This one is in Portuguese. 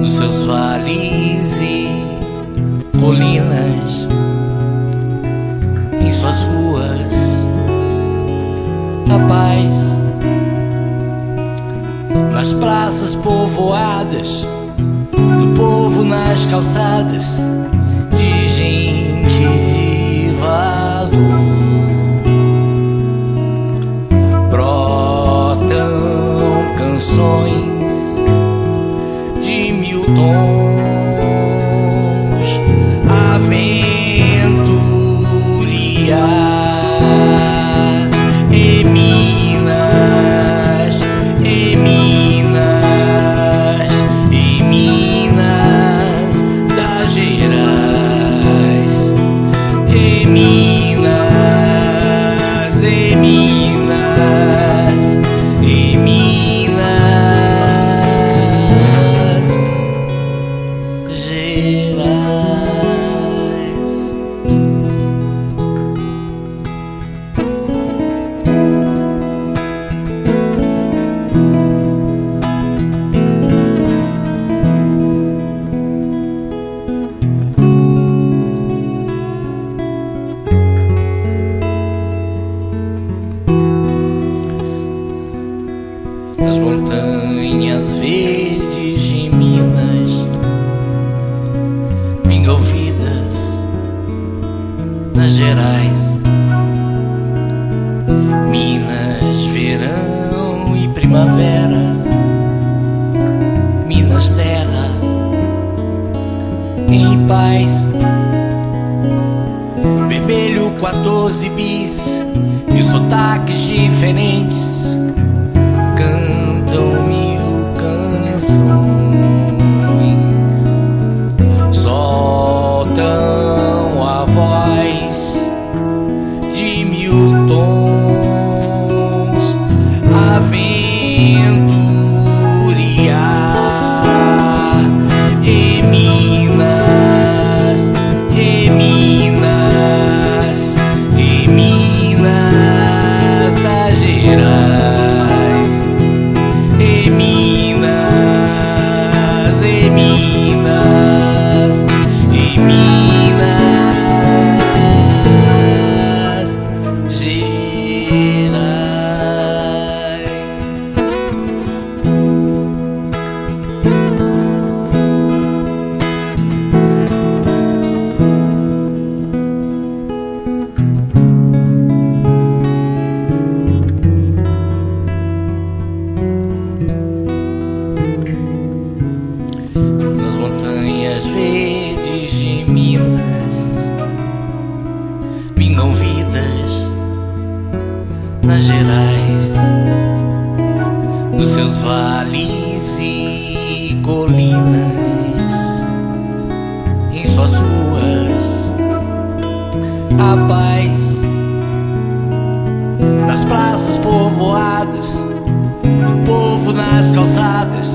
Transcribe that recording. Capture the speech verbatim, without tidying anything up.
nos seus vales e colinas, em suas ruas, a paz, nas praças povoadas, do povo nas calçadas, de gente de valor. Brotam canções de mil tons, aventuriar em Minas, em Minas, em Minas das Gerais, em Minas, em Minas, em Minas Gerais. Nas montanhas verdes de Minas, pingam vidas nas Gerais. Minas, verão e primavera, Minas, terra em paz. Vermelho quatorze bis, mil sotaques diferentes cantam mil canções, soltam a voz de mil tons, aventuriar em Minas, em Minas, em Minas das Gerais. Em Minas, em Minas, em Minas Gerais. Nas montanhas verdes de Minas, pingam vidas nas Gerais, nos seus vales e colinas, em suas ruas, a paz, nas praças povoadas, do povo nas calçadas,